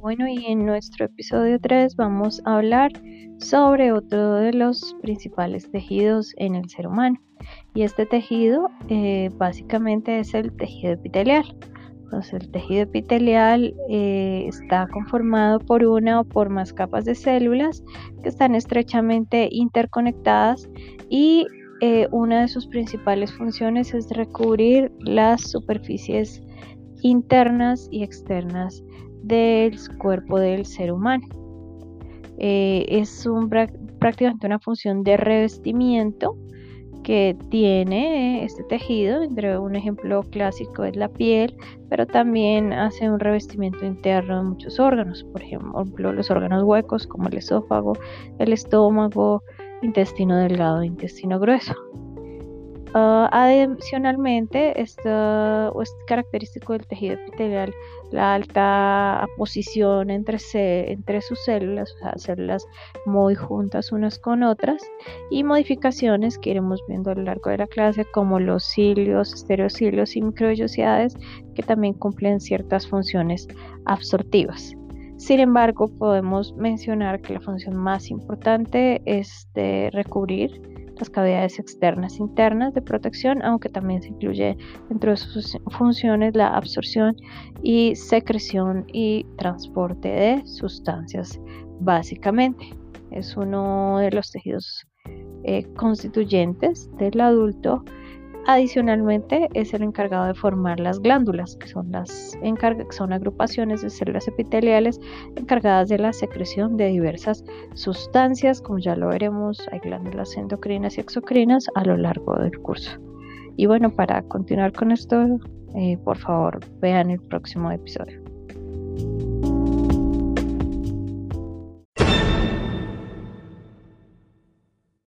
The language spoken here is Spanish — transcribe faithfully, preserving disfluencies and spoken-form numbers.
Bueno, y en nuestro episodio tres vamos a hablar sobre otro de los principales tejidos en el ser humano. Y este tejido eh, básicamente es el tejido epitelial. Entonces, el tejido epitelial eh, está conformado por una o por más capas de células que están estrechamente interconectadas y eh, una de sus principales funciones es recubrir las superficies internas y externas del cuerpo del ser humano. Eh, es un, prácticamente una función de revestimiento que tiene este tejido. Entre un ejemplo clásico es la piel, pero también hace un revestimiento interno de muchos órganos, por ejemplo los órganos huecos como el esófago, el estómago, intestino delgado, intestino grueso. Uh, adicionalmente, esta, es característico del tejido epitelial la alta posición entre, se, entre sus células, o sea, células muy juntas unas con otras, y modificaciones que iremos viendo a lo largo de la clase, como los cilios, estereocilios y microvellosidades, que también cumplen ciertas funciones absortivas. Sin embargo, podemos mencionar que la función más importante es de recubrir las cavidades externas e internas de protección, aunque también se incluye dentro de sus funciones la absorción y secreción y transporte de sustancias. Básicamente es uno de los tejidos eh, constituyentes del adulto. Adicionalmente, es el encargado de formar las glándulas, que son, las que son agrupaciones de células epiteliales encargadas de la secreción de diversas sustancias. Como ya lo veremos, hay glándulas endocrinas y exocrinas a lo largo del curso. Y bueno, para continuar con esto, eh, por favor, vean el próximo episodio.